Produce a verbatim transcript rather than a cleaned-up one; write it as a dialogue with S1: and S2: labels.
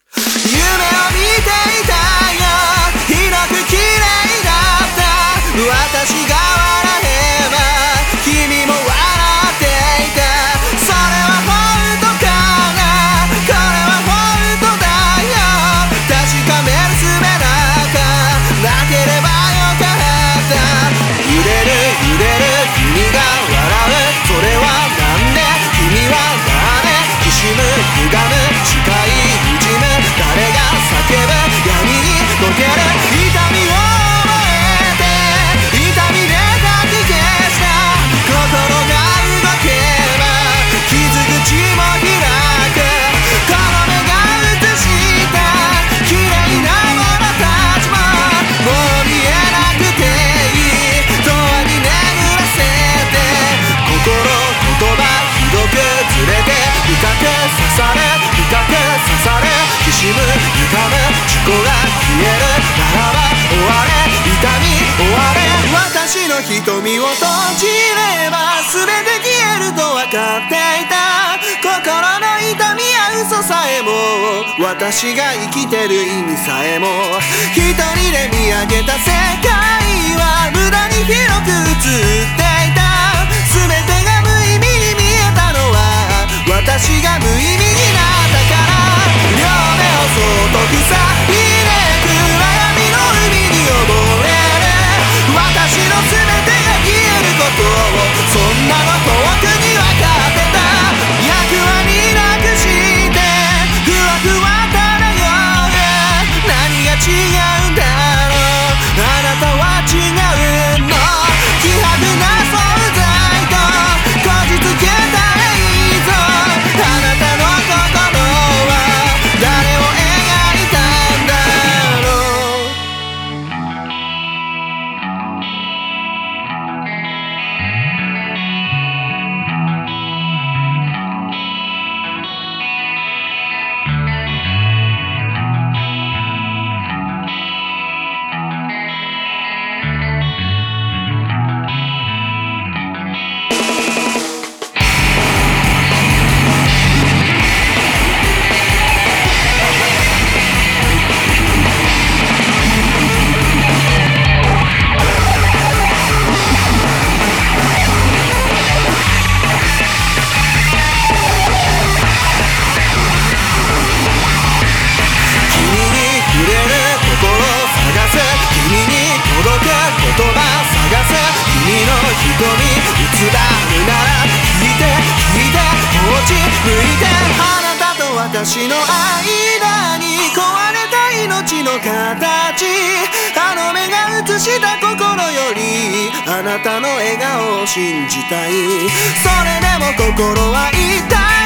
S1: 夢を見ていたよ、広く綺麗だった私が笑えば君も笑っていた。それは本当かな、これは本当だよ、確かめる術なんかなければよかった。揺れる揺れる君が笑う、それはなんで、君は誰、きしむ歪む視界にじむ、誰が叫ぶ闇に溶ける痛みを覚えて、痛みでかき消した心が動けば傷口も開く。この目が映した綺麗なものたちももう見えなくていい、永遠に眠らせて心言葉ひどくずれて深く刺さる深く刺さる、きしむ歪む事故が消えるならば終われ、痛み終われ。私の瞳を閉じれば全て消えると分かっていた。心の痛みや嘘さえも私が生きてる意味さえも、一人で見上げた世界は無駄に広く映っていた。全てが無意味に見えたのは私が無意味になったから。両目をそっと塞いで暗闇の海に溺れる私の全てが消えることを、そんなの遠くに分かってた。役割なくしてふわふわ漂う、何が違うんだろう、あなたは違うの。希薄な存在とこじつけた映像、あなたの心は誰を描いたんだろう。私の間に壊れた命の形、あの目が映した心よりあなたの笑顔を信じたい。それでも心は痛い